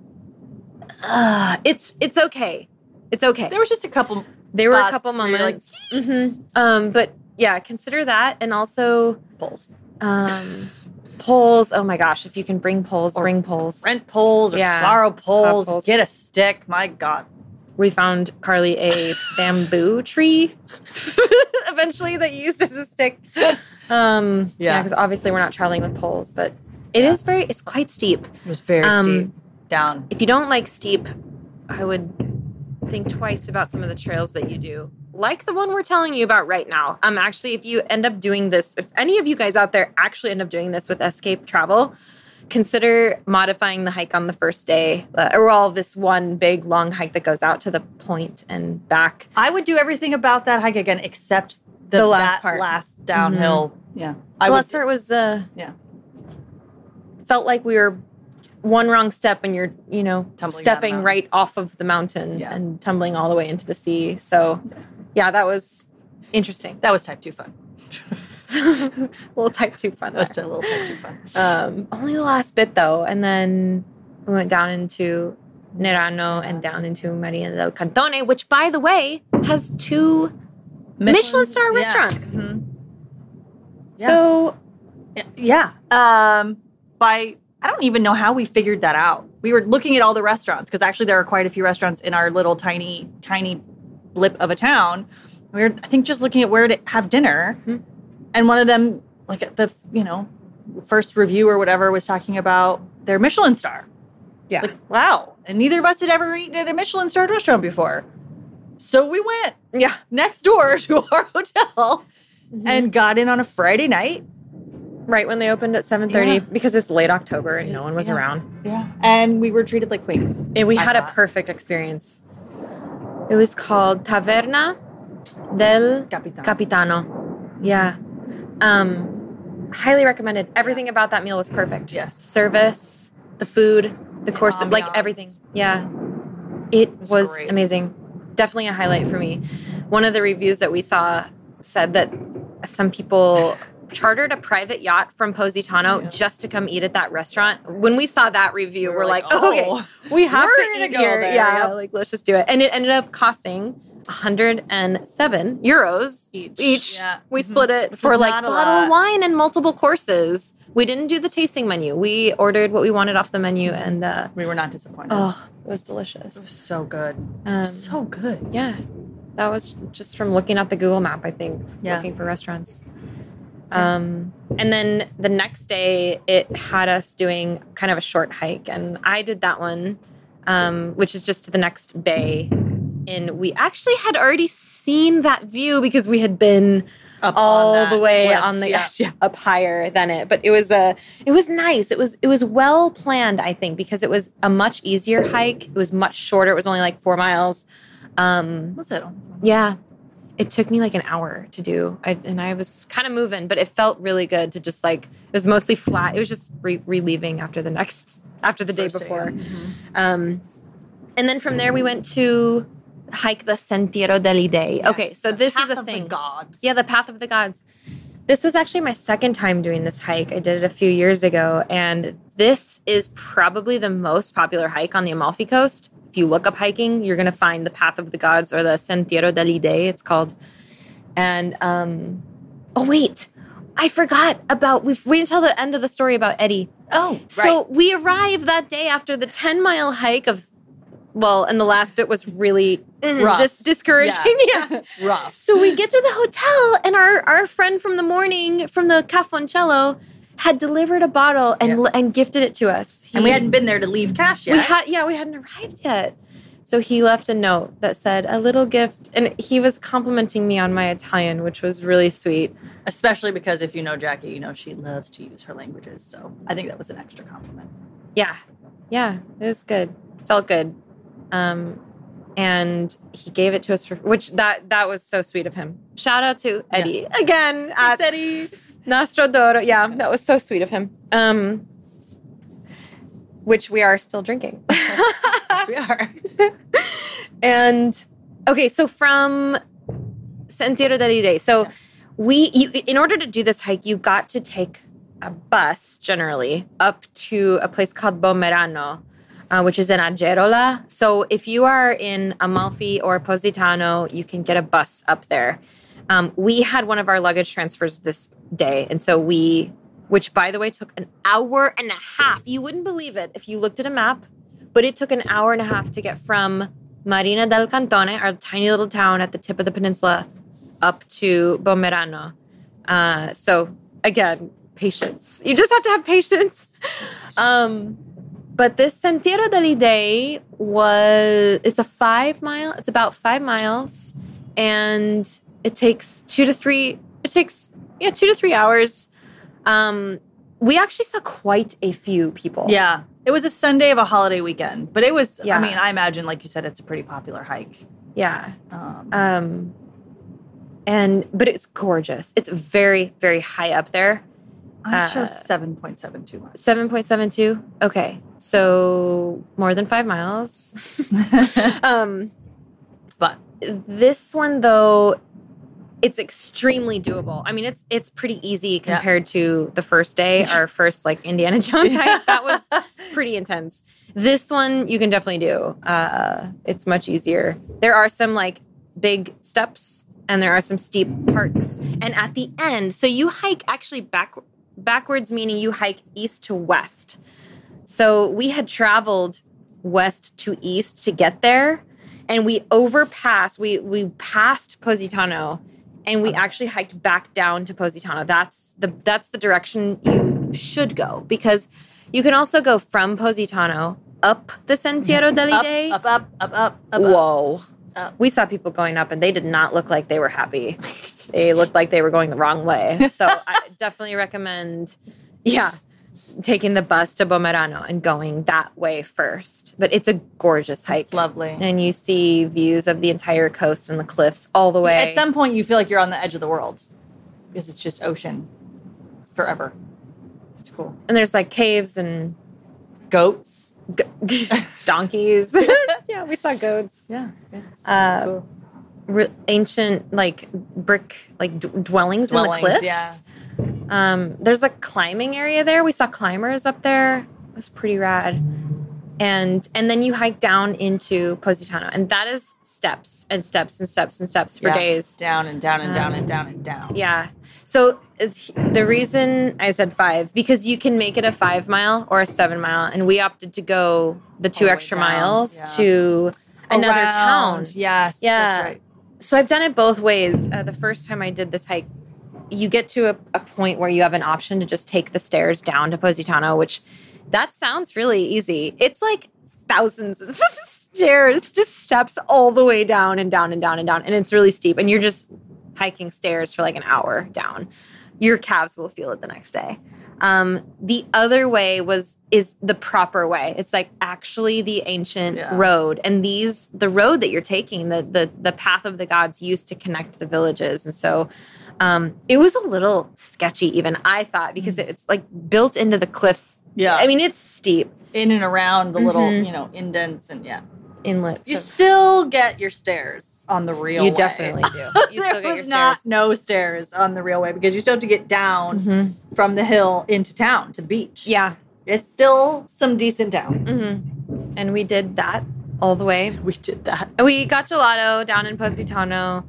it's okay. It's okay. There was just a couple. There were a couple moments. But yeah, consider that, and also poles. Poles. Oh my gosh! If you can bring poles, bring poles. Rent poles, or borrow poles. Get a stick. My God. We found Carly a bamboo tree eventually that you used as a stick. Yeah, because obviously we're not traveling with poles, but it's quite steep. It was very steep down. If you don't like steep, I would think twice about some of the trails that you do. Like the one we're telling you about right now. Actually, if you end up doing this, if any of you guys out there actually end up doing this with Escape Travel, consider modifying the hike on the first day, or all this one big long hike that goes out to the point and back. I would do everything about that hike again, except the last part, last downhill. Mm-hmm. Yeah, the last part was felt like we were one wrong step and you're tumbling stepping right off of the mountain and tumbling all the way into the sea. So yeah, that was interesting. That was type 2 fun. A little type 2 fun. That's a little type 2 fun. Only the last bit though, and then we went down into Nerano and down into Marina del Cantone, which by the way has 2 Michelin star restaurants. Mm-hmm. Yeah. So I don't even know how we figured that out. We were looking at all the restaurants because actually there are quite a few restaurants in our little tiny blip of a town. We were, I think, just looking at where to have dinner. Mm-hmm. And one of them, like at the, first review or whatever, was talking about their Michelin star. Yeah. Like, wow. And neither of us had ever eaten at a Michelin starred restaurant before. So we went next door to our hotel and got in on a Friday night. Right when they opened at 7:30 because it's late October and no one was around. Yeah. And we were treated like queens. And we had a perfect experience. It was called Taverna del Capitano. Yeah. Highly recommended. Everything about that meal was perfect. Yes. Service, the food, the course, like everything. Yeah. It was great. Amazing. Definitely a highlight for me. One of the reviews that we saw said that some people chartered a private yacht from Positano just to come eat at that restaurant. When we saw that review, we're like, okay, we have to eat here. There. Yeah, like let's just do it. And it ended up costing 107 euros each. Yeah. We split it for like bottle of wine and multiple courses. We didn't do the tasting menu. We ordered what we wanted off the menu, and we were not disappointed. Oh, it was delicious. It was so good. So good. Yeah. That was just from looking at the Google map, I think, looking for restaurants. And then the next day, it had us doing kind of a short hike. And I did that one, which is just to the next bay. And we actually had already seen that view because we had been up all the way cliff, on the up higher than it. But it was nice. It was well planned, I think, because it was a much easier hike. It was much shorter. It was only like 4 miles. Was it? Yeah. It took me like an hour to do. I was kind of moving, but it felt really good to just like, it was mostly flat. It was just relieving after the day before. And then from there we went to hike the Sentiero degli Dei. Yes, okay, so this is a thing. The gods. Yeah, the Path of the Gods. This was actually my second time doing this hike. I did it a few years ago, and this is probably the most popular hike on the Amalfi Coast. If you look up hiking, you're going to find the Path of the Gods, or the Sentiero degli Dei, it's called. And, oh, wait. I forgot about, we didn't tell the end of the story about Eddie. Oh, right. So we arrived that day after the 10-mile hike of and the last bit was really discouraging. Yeah. Rough. So we get to the hotel, and our friend from the morning from the Cafoncello had delivered a bottle and gifted it to us. And we hadn't been there to leave cash yet. We hadn't arrived yet. So he left a note that said, a little gift. And he was complimenting me on my Italian, which was really sweet. Especially because if you know Jackie, you know she loves to use her languages. So I think that was an extra compliment. Yeah. Yeah, it was good. Felt good. And he gave it to us which that was so sweet of him. Shout out to Eddie again at Eddie. Nastro d'Oro. Yeah, that was so sweet of him. Which we are still drinking. Yes, we are. And okay, so from Sentiero dell'Idee. So in order to do this hike, you got to take a bus generally up to a place called Bommerano, which is in Agerola. So if you are in Amalfi or Positano, you can get a bus up there. We had one of our luggage transfers this day. And so which by the way, took an hour and a half. You wouldn't believe it if you looked at a map, but it took an hour and a half to get from Marina del Cantone, our tiny little town at the tip of the peninsula, up to Bommerano. So again, patience. You just have to have patience. But this Sentiero dell'Idee it's about 5 miles, and it takes 2 to 3 hours. We actually saw quite a few people. Yeah. It was a Sunday of a holiday weekend, but it was, I mean, I imagine, like you said, it's a pretty popular hike. Yeah. But it's gorgeous. It's very, very high up there. I'm sure 7.72 miles. 7.72? Okay. So more than 5 miles. But this one, though, it's extremely doable. I mean, it's pretty easy compared to the first day, our first Indiana Jones hike. That was pretty intense. This one you can definitely do. It's much easier. There are some big steps and there are some steep parts. And at the end, so you hike actually backwards, meaning you hike east to west. So we had traveled west to east to get there, and we passed Positano. And we actually hiked back down to Positano. That's the direction you should go, because you can also go from Positano up the Sentiero dell'Idee. Up. Whoa. Up. We saw people going up, and they did not look like they were happy. They looked like they were going the wrong way. So I definitely recommend, taking the bus to Bommerano and going that way first. But it's a gorgeous hike. It's lovely. And you see views of the entire coast and the cliffs all the way. At some point, you feel like you're on the edge of the world because it's just ocean forever. It's cool. And there's caves and goats, donkeys. Yeah, we saw goats. Yeah. It's cool. Ancient brick dwellings in the cliffs. Yeah. There's a climbing area there. We saw climbers up there. It was pretty rad. And then you hike down into Positano, and that is steps and steps and steps and steps for days. Down and down and down and down and down. Yeah. So the reason I said 5, because you can make it a 5 mile or a 7 mile, and we opted to go the 2 extra miles to another town. Yes, that's right. So I've done it both ways. The first time I did this hike, you get to a point where you have an option to just take the stairs down to Positano, which that sounds really easy. It's thousands of stairs, just steps all the way down and down and down and down. And it's really steep. And you're just hiking stairs for an hour down. Your calves will feel it the next day. The other way is the proper way. It's actually the ancient road. And the road that you're taking, the path of the gods used to connect the villages. And so it was a little sketchy even, I thought, because it's built into the cliffs. Yeah. I mean, it's steep. In and around the little, indents and inlets. You still get your stairs on the real way. You definitely do. You still get your stairs. No stairs on the real way, because you still have to get down from the hill into town to the beach. Yeah. It's still some decent down. Mm-hmm. And we did that all the way. We did that. We got gelato down in Positano.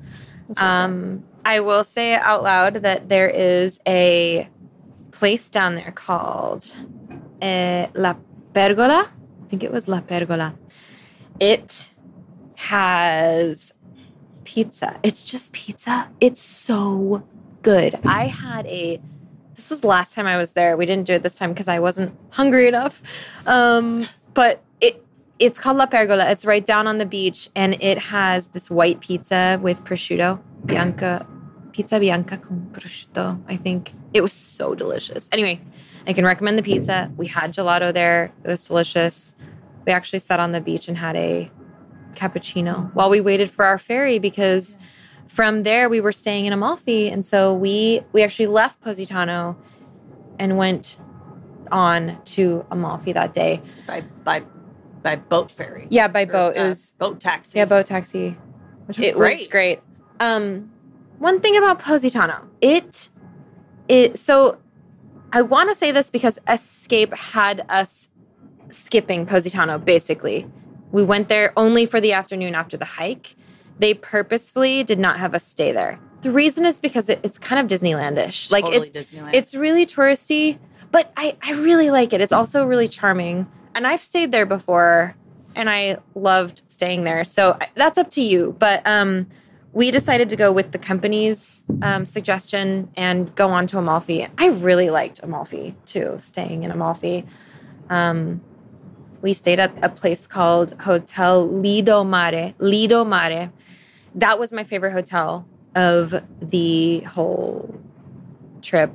I will say out loud that there is a place down there called La Pergola. I think it was La Pergola. It has pizza. It's just pizza. It's so good. This was the last time I was there. We didn't do it this time because I wasn't hungry enough. But it's called La Pergola. It's right down on the beach, and it has this white pizza with prosciutto. Pizza bianca con prosciutto, I think. It was so delicious. Anyway, I can recommend the pizza. We had gelato there. It was delicious. We actually sat on the beach and had a cappuccino while we waited for our ferry, because from there we were staying in Amalfi. And so we actually left Positano and went on to Amalfi that day. By boat ferry. Yeah, by boat. It was boat taxi. Yeah, boat taxi. Which was it great. was great. One thing about Positano, so I want to say this because Escape had us skipping Positano, basically. We went there only for the afternoon after the hike. They purposefully did not have us stay there. The reason is because it's kind of Disneyland-ish. It's Disneyland. It's really touristy, but I really like it. It's also really charming. And I've stayed there before, and I loved staying there. So that's up to you. But we decided to go with the company's suggestion and go on to Amalfi. I really liked Amalfi, too, staying in Amalfi. We stayed at a place called Hotel Lido Mare. That was my favorite hotel of the whole trip.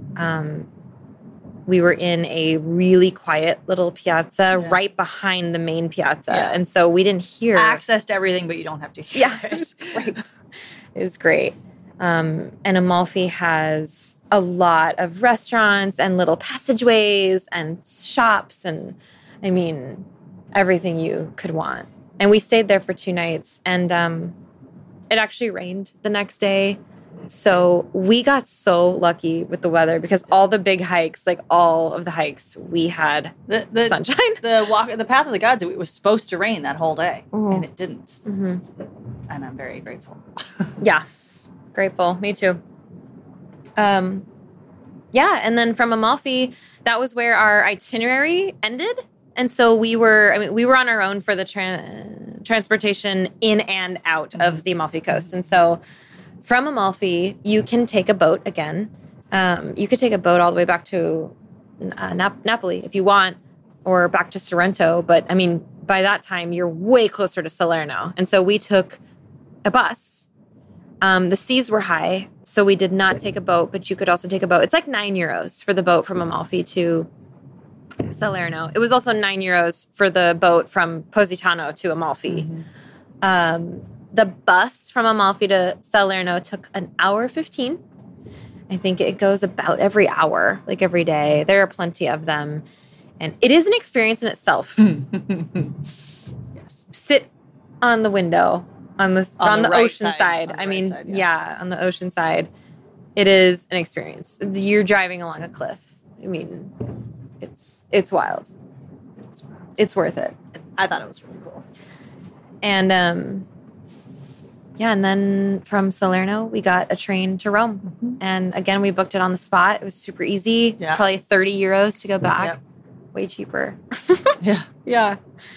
We were in a really quiet little piazza right behind the main piazza. Yeah. And so we didn't hear. Access to everything, but you don't have to hear it. It was great. It was great. And Amalfi has a lot of restaurants and little passageways and shops and, I mean, everything you could want. And we stayed there for 2 nights. And it actually rained the next day. So we got so lucky with the weather because all the big hikes, like all of the hikes, we had the sunshine. The Path of the Gods, it was supposed to rain that whole day, and it didn't. Mm-hmm. And I'm very grateful. Yeah, grateful. Me too. And then from Amalfi, that was where our itinerary ended. And so we were on our own for the transportation in and out of the Amalfi Coast. And so from Amalfi, you can take a boat again. You could take a boat all the way back to Napoli if you want, or back to Sorrento. But, I mean, by that time, you're way closer to Salerno. And so we took a bus. The seas were high, so we did not take a boat, but you could also take a boat. It's like €9 for the boat from Amalfi to Salerno. It was also €9 for the boat from Positano to Amalfi. Mm-hmm. The bus from Amalfi to Salerno took an hour 15. I think it goes about every hour, like every day. There are plenty of them. And it is an experience in itself. Yes. Sit on the window on the right ocean side. On the ocean side. It is an experience. You're driving along a cliff. I mean, it's wild. It's worth it. I thought it was really cool. And and then from Salerno, we got a train to Rome. Mm-hmm. And again, we booked it on the spot. It was super easy. It was probably €30 to go back. Yep. Way cheaper. Yeah. Yeah.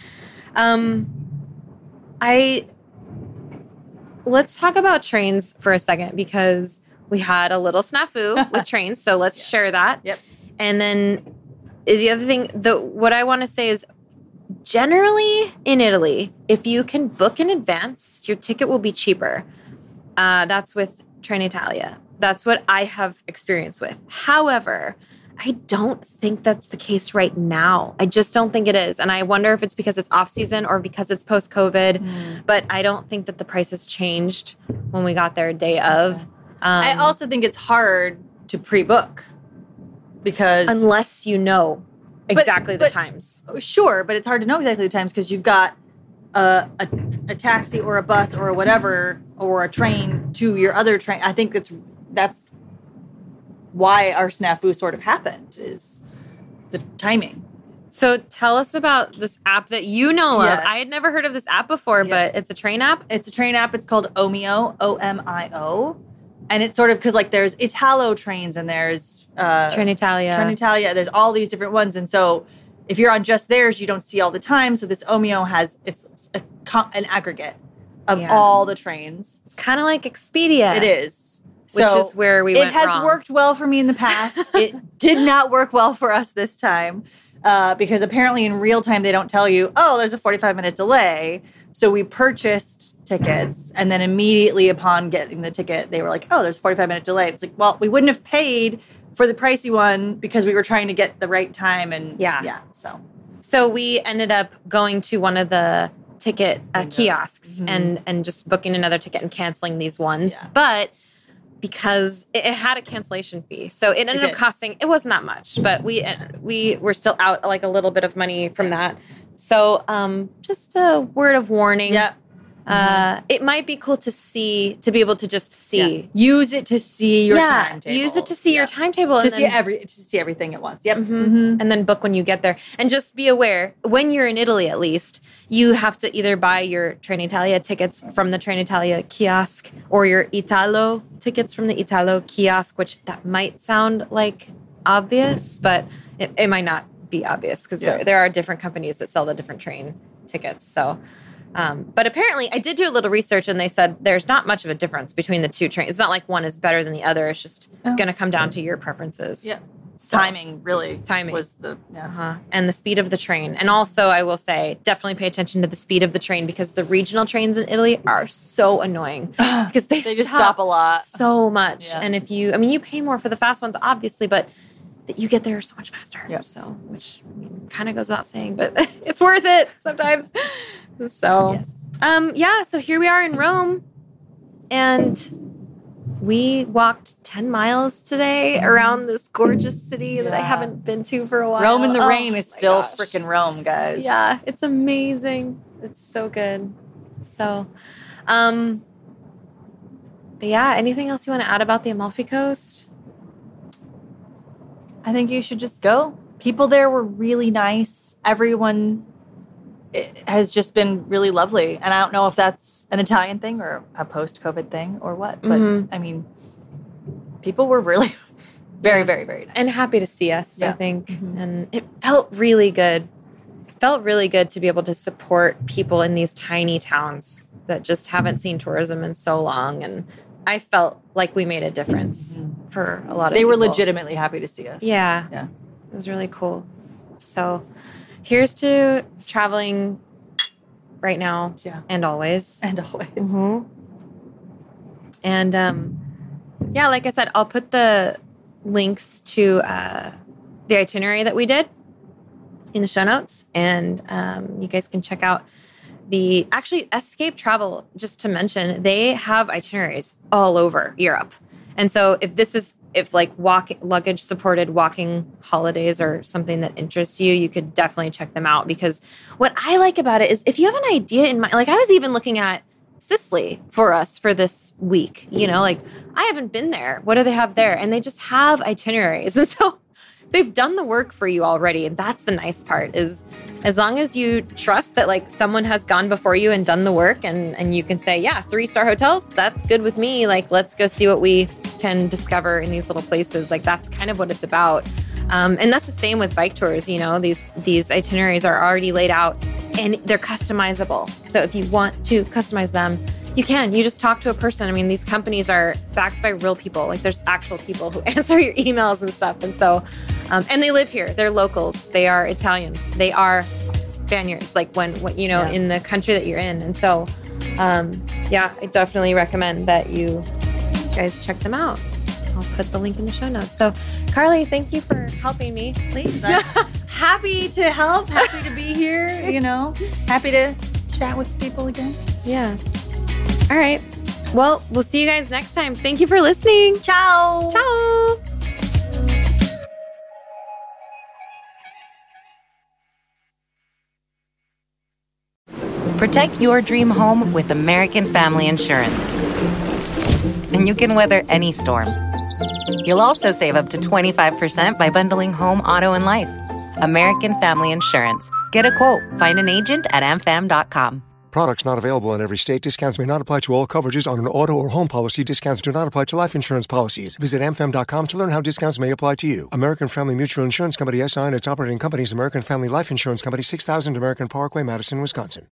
Let's talk about trains for a second because we had a little snafu with trains. So let's share that. Yep. And then the other thing, what I want to say is, generally in Italy, if you can book in advance, your ticket will be cheaper. That's with Trenitalia. That's what I have experience with. However, I don't think that's the case right now. I just don't think it is. And I wonder if it's because it's off season or because it's post-COVID. But I don't think that the prices changed when we got there day of. I also think it's hard to pre-book because... Unless you know exactly the times. Sure, but it's hard to know exactly the times because you've got a taxi or a bus or whatever or a train to your other train. I think that's why our snafu sort of happened, is the timing. So tell us about this app that you know of. I had never heard of this app before, but it's a train app? It's a train app. It's called Omio, O-M-I-O. And it's sort of because, like, there's Italo trains and there's... Trenitalia. There's all these different ones. And so if you're on just theirs, you don't see all the time. So this Omio has, it's an aggregate of all the trains. It's kind of like Expedia. It is. Which is where we went wrong. It has worked well for me in the past. It did not work well for us this time because apparently in real time they don't tell you, oh, there's a 45-minute delay. So we purchased tickets, and then immediately upon getting the ticket, they were like, oh, there's a 45-minute delay. It's like, well, we wouldn't have paid for the pricey one because we were trying to get the right time. And So we ended up going to one of the ticket kiosks and just booking another ticket and canceling these ones. Yeah. But because it had a cancellation fee. So it ended up costing, it wasn't that much, but we were still out like a little bit of money from that. So just a word of warning. Yeah. It might be cool to be able to just see. Yeah. Use it to see your timetable. Use it to see your timetable. To see everything at once. Yep. And then book when you get there. And just be aware, when you're in Italy at least, you have to either buy your Trenitalia tickets from the Trenitalia kiosk or your Italo tickets from the Italo kiosk, which that might sound like obvious, but it might not be obvious because there are different companies that sell the different train tickets. So, but apparently I did do a little research and they said there's not much of a difference between the two trains. It's not like one is better than the other. It's just going to come down to your preferences. Yeah. So, timing was the and the speed of the train. And also I will say definitely pay attention to the speed of the train because the regional trains in Italy are so annoying because they just stop a lot so much. Yeah. And if you pay more for the fast ones obviously, but you get there so much faster. Yep. So, which kind of goes without saying, but it's worth it sometimes. So, so here we are in Rome, and we walked 10 miles today around this gorgeous city that I haven't been to for a while. Rome in the rain is still freaking Rome, guys. Yeah, it's amazing. It's so good. So, but yeah, anything else you want to add about the Amalfi Coast? I think you should just go. People there were really nice. Everyone has just been really lovely. And I don't know if that's an Italian thing or a post-COVID thing or what. But, I mean, people were really very, very, very nice. And happy to see us, I think. And it felt really good. It felt really good to be able to support people in these tiny towns that just haven't seen tourism in so long. And I felt like we made a difference for a lot of people. They were legitimately happy to see us. Yeah. Yeah. It was really cool. So here's to traveling right now and always. And always. And like I said, I'll put the links to the itinerary that we did in the show notes. And you guys can check out Escape Travel, just to mention, they have itineraries all over Europe. And so if luggage supported walking holidays are something that interests you, you could definitely check them out. Because what I like about it is if you have an idea in mind, like I was even looking at Sicily for us for this week, I haven't been there. What do they have there? And they just have itineraries. And so they've done the work for you already. And that's the nice part is as long as you trust that someone has gone before you and done the work and you can say, 3-star hotels, that's good with me. Let's go see what we can discover in these little places. That's kind of what it's about. And that's the same with bike tours. These itineraries are already laid out and they're customizable. So if you want to customize them, you can. You just talk to a person. I mean, these companies are backed by real people. There's actual people who answer your emails and stuff. And so, and they live here. They're locals. They are Italians. They are Spaniards. In the country that you're in. And so, I definitely recommend that you guys check them out. I'll put the link in the show notes. So, Carly, thank you for helping me. Please. Happy to help. Happy to be here. Happy to chat with people again. Yeah. All right. Well, we'll see you guys next time. Thank you for listening. Ciao. Ciao. Protect your dream home with American Family Insurance. And you can weather any storm. You'll also save up to 25% by bundling home, auto, and life. American Family Insurance. Get a quote. Find an agent at amfam.com. Products not available in every state. Discounts may not apply to all coverages on an auto or home policy. Discounts do not apply to life insurance policies. Visit amfam.com to learn how discounts may apply to you. American Family Mutual Insurance Company, SI, and its operating companies, American Family Life Insurance Company, 6000 American Parkway, Madison, Wisconsin.